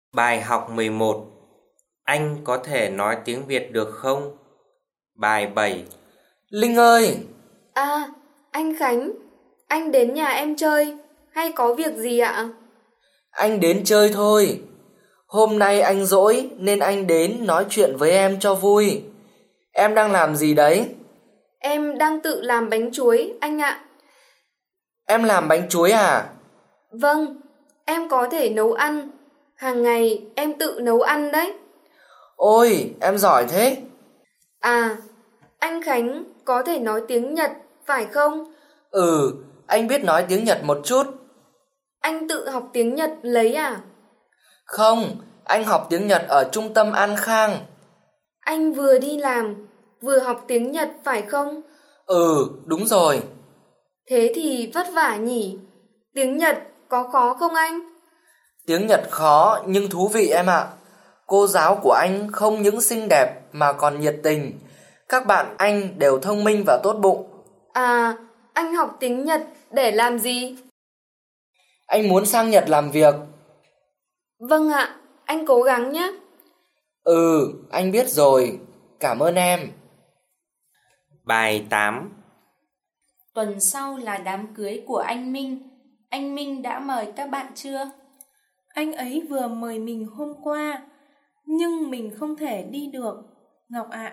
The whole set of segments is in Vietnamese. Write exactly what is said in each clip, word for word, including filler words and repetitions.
Bài học mười một. Anh có thể nói tiếng Việt được không? Bài bảy. Linh ơi! À, anh Khánh, anh đến nhà em chơi, hay có việc gì ạ? Anh đến chơi thôi. Hôm nay anh rỗi nên anh đến nói chuyện với em cho vui. Em đang làm gì đấy? Em đang tự làm bánh chuối, anh ạ. Em làm bánh chuối à? Vâng, em có thể nấu ăn. Hàng ngày em tự nấu ăn đấy. Ôi, em giỏi thế. À, anh Khánh có thể nói tiếng Nhật, phải không? Ừ, anh biết nói tiếng Nhật một chút. Anh tự học tiếng Nhật lấy à? Không, anh học tiếng Nhật ở trung tâm An Khang. Anh vừa đi làm, vừa học tiếng Nhật phải không? Ừ, đúng rồi. Thế thì vất vả nhỉ? Tiếng Nhật có khó không anh? Tiếng Nhật khó nhưng thú vị em ạ. Cô giáo của anh không những xinh đẹp mà còn nhiệt tình. Các bạn anh đều thông minh và tốt bụng. À, anh học tiếng Nhật để làm gì? Anh muốn sang Nhật làm việc. Vâng ạ, anh cố gắng nhé. Ừ, anh biết rồi. Cảm ơn em. Bài tám. Tuần sau là đám cưới của anh Minh. Anh Minh đã mời các bạn chưa? Anh ấy vừa mời mình hôm qua, nhưng mình không thể đi được, Ngọc ạ.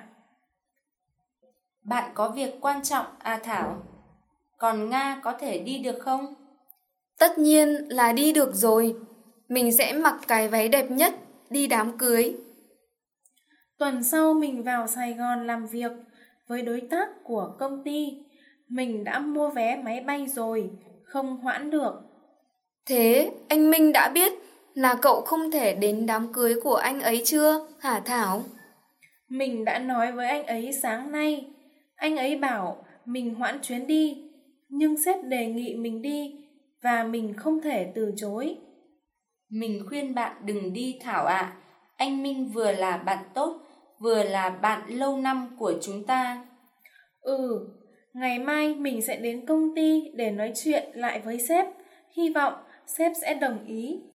Bạn có việc quan trọng à Thảo? Còn Nga có thể đi được không? Tất nhiên là đi được rồi. Mình sẽ mặc cái váy đẹp nhất đi đám cưới. Tuần sau mình vào Sài Gòn làm việc với đối tác của công ty. Mình đã mua vé máy bay rồi, không hoãn được. Thế anh Minh đã biết là cậu không thể đến đám cưới của anh ấy chưa, hả Thảo? Mình đã nói với anh ấy sáng nay. Anh ấy bảo mình hoãn chuyến đi, nhưng sếp đề nghị mình đi và mình không thể từ chối. Mình khuyên bạn đừng đi Thảo ạ. Anh Minh vừa là bạn tốt, vừa là bạn lâu năm của chúng ta. Ừ, ngày mai mình sẽ đến công ty để nói chuyện lại với sếp. Hy vọng sếp sẽ đồng ý.